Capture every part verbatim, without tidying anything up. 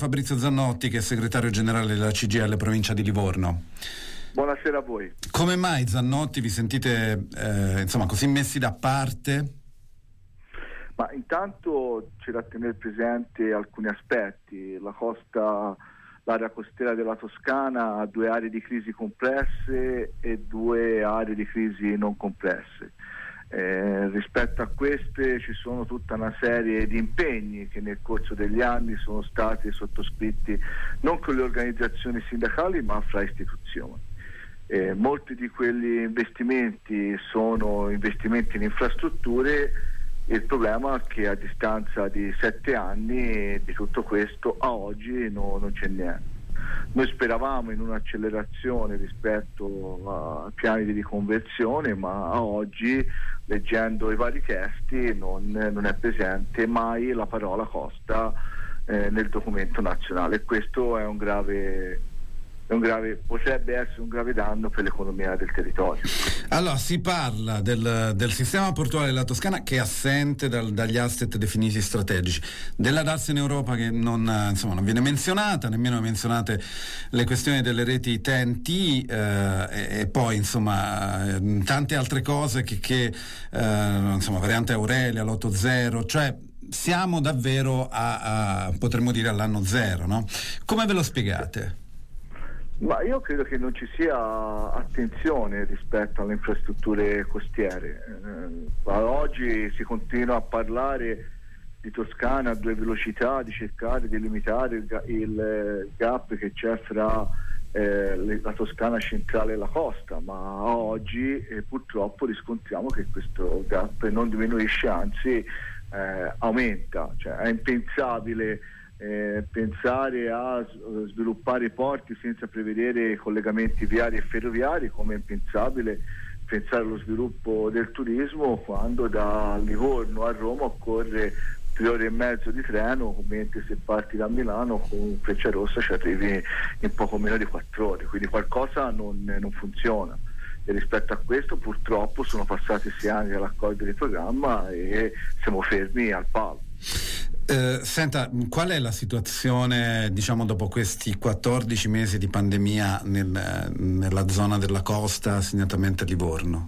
Fabrizio Zannotti, che è segretario generale della C G I L provincia di Livorno. Buonasera a voi. Come mai, Zannotti, vi sentite eh, insomma così messi da parte? Ma intanto c'è da tenere presente alcuni aspetti. La costa, l'area costiera della Toscana ha due aree di crisi complesse e due aree di crisi non complesse. Eh, rispetto a queste ci sono tutta una serie di impegni che nel corso degli anni sono stati sottoscritti non con le organizzazioni sindacali ma fra istituzioni. Eh, molti di quegli investimenti sono investimenti in infrastrutture. Il problema è che a distanza di sette anni di tutto questo a oggi no, non c'è niente. Noi speravamo in un'accelerazione rispetto ai piani di riconversione, ma a oggi, leggendo i vari testi, non, non è presente mai la parola costa eh, nel documento nazionale, e questo è un grave È un grave, potrebbe essere un grave danno per l'economia del territorio. Allora, si parla del, del sistema portuale della Toscana che è assente dal, dagli asset definiti strategici, della D A S in Europa che non, insomma, non viene menzionata, nemmeno menzionate le questioni delle reti T N T eh, e, e poi insomma eh, tante altre cose che, che eh, insomma variante Aurelia, l'otto zero, cioè siamo davvero a, a potremmo dire all'anno zero, no? Come ve lo spiegate? Ma io credo che non ci sia attenzione rispetto alle infrastrutture costiere. Eh, oggi si continua a parlare di Toscana a due velocità, di cercare di limitare il, il gap che c'è fra eh, le, la Toscana centrale e la costa, ma oggi eh, purtroppo riscontriamo che questo gap non diminuisce, anzi eh, aumenta. Cioè, è impensabile Eh, pensare a sviluppare porti senza prevedere collegamenti viari e ferroviari, come è impensabile pensare allo sviluppo del turismo quando da Livorno a Roma occorre tre ore e mezzo di treno, mentre se parti da Milano con Frecciarossa ci arrivi in poco meno di quattro ore, quindi qualcosa non, non funziona. E rispetto a questo purtroppo sono passati sei anni dall'accordo di programma e siamo fermi al palo. Eh, senta, qual è la situazione, diciamo, dopo questi quattordici mesi di pandemia nel, nella zona della costa, segnatamente Livorno?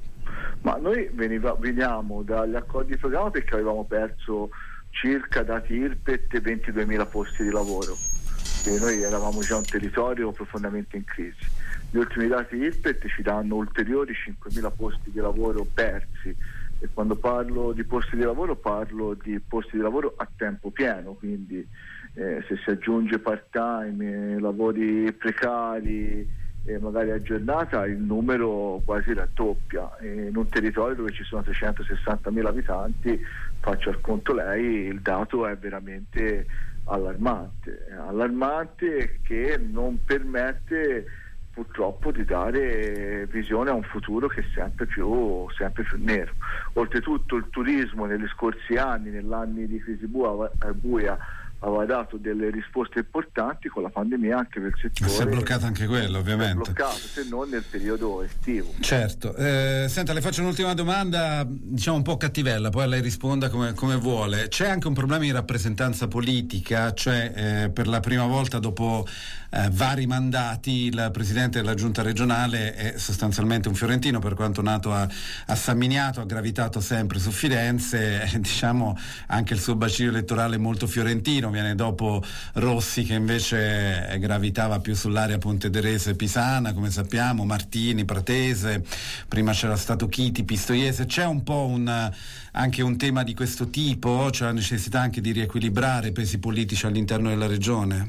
Ma noi veniva, veniamo dagli accordi di programma perché avevamo perso circa, dati I R P E T, ventiduemila posti di lavoro. Quindi noi eravamo già un territorio profondamente in crisi. Gli ultimi dati I R P E T ci danno ulteriori cinquemila posti di lavoro persi, e quando parlo di posti di lavoro parlo di posti di lavoro a tempo pieno, quindi eh, se si aggiunge part time, eh, lavori precari e eh, magari a giornata, il numero quasi raddoppia. E in un territorio dove ci sono trecentosessantamila abitanti, faccio al conto lei, il dato è veramente allarmante, allarmante che non permette purtroppo di dare visione a un futuro che è sempre più, sempre più nero. Oltretutto il turismo negli scorsi anni, negli anni di crisi buia, buia aveva dato delle risposte importanti, con la pandemia anche per il settore si è bloccato anche quello, ovviamente. Si è bloccato, se non nel periodo estivo. Certo. Eh, senta, le faccio un'ultima domanda, diciamo un po' cattivella, poi lei risponda come, come vuole. C'è anche un problema di rappresentanza politica, cioè eh, per la prima volta dopo eh, vari mandati il presidente della giunta regionale è sostanzialmente un fiorentino, per quanto nato a, a San Miniato, ha gravitato sempre su Firenze, eh, diciamo anche il suo bacino elettorale è molto fiorentino, viene dopo Rossi che invece gravitava più sull'area Pontederese Pisana, come sappiamo, Martini, Pratese, prima c'era stato Chiti, Pistoiese. C'è un po' un, anche un tema di questo tipo, cioè la necessità anche di riequilibrare i pesi politici all'interno della regione?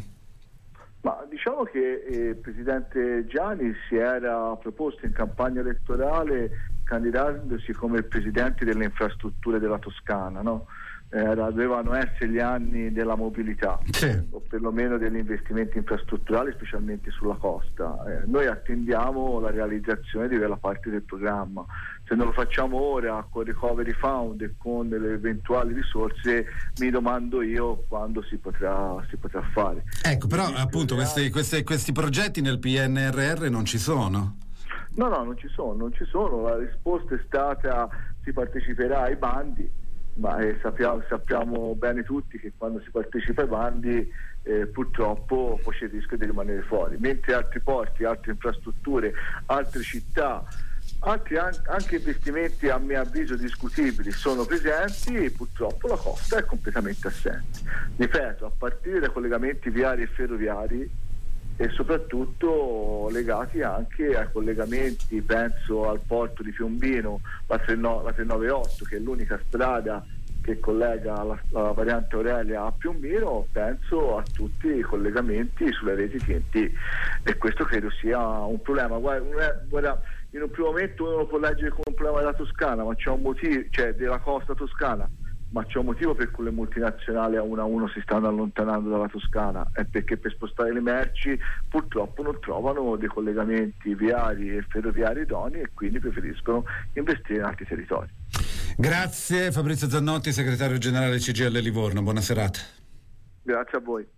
Ma diciamo che eh, il presidente Gianni si era proposto in campagna elettorale candidandosi come il presidente delle infrastrutture della Toscana, no? Era, dovevano essere gli anni della mobilità, sì, o perlomeno degli investimenti infrastrutturali, specialmente sulla costa. Eh, noi attendiamo la realizzazione di quella parte del programma. Se non lo facciamo ora con Recovery Fund e con delle eventuali risorse, mi domando io quando si potrà, si potrà fare. Ecco, però appunto questi, questi, questi progetti nel P N R R non ci sono? No, no, non ci sono, non ci sono. La risposta è stata: si parteciperà ai bandi. ma eh, sappiamo, sappiamo bene tutti che quando si partecipa ai bandi eh, purtroppo poi c'è il rischio di rimanere fuori, mentre altri porti, altre infrastrutture, altre città, altri an- anche investimenti a mio avviso discutibili sono presenti e purtroppo la costa è completamente assente. Ripeto, a partire dai collegamenti viari e ferroviari e soprattutto legati anche ai collegamenti, penso al porto di Piombino, la trecentonovantotto che è l'unica strada che collega la, la variante Aurelia a Piombino, penso a tutti i collegamenti sulle reti T N T e questo credo sia un problema. Guarda, guarda, in un primo momento uno lo può leggere come un problema della Toscana, ma c'è un motivo, cioè della costa toscana, ma c'è un motivo per cui le multinazionali a uno a uno si stanno allontanando dalla Toscana, è perché per spostare le merci purtroppo non trovano dei collegamenti viari e ferroviari idonei e quindi preferiscono investire in altri territori. Grazie Fabrizio Zannotti, segretario generale C G I L Livorno, buona serata. Grazie a voi.